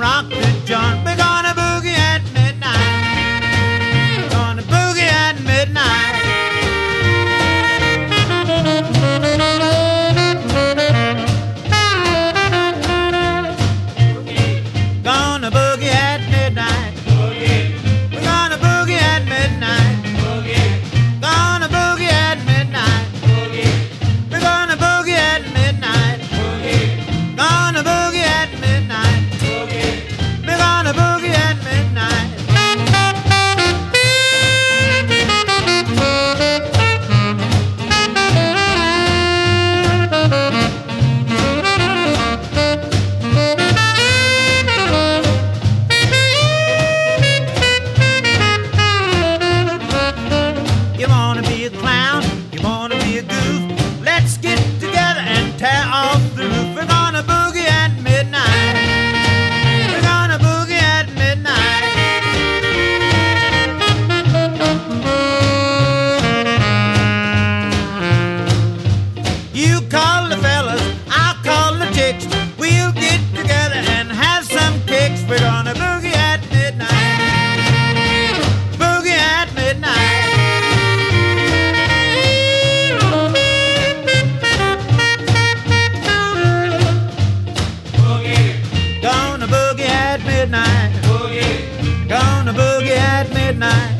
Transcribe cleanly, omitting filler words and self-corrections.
rock the joint. We're gonna boogie at midnight. We're gonna boogie at midnight. Gonna boogie at midnight. We're gonna boogie at midnight. Gonna boogie at midnight. We're gonna boogie at midnight. Gonna boogie at midnight. We're gonna boogie at midnight. You wanna be a clown? You wanna be a goof? Let's get together and tear off the roof. We're gonna boogie at midnight. We're gonna boogie at midnight. You call the fellas, I'll call the chicks. We'll get together and have some kicks. We're gonna boogie at midnight. Boogie at midnight. Gonna boogie at midnight. Gonna boogie at midnight.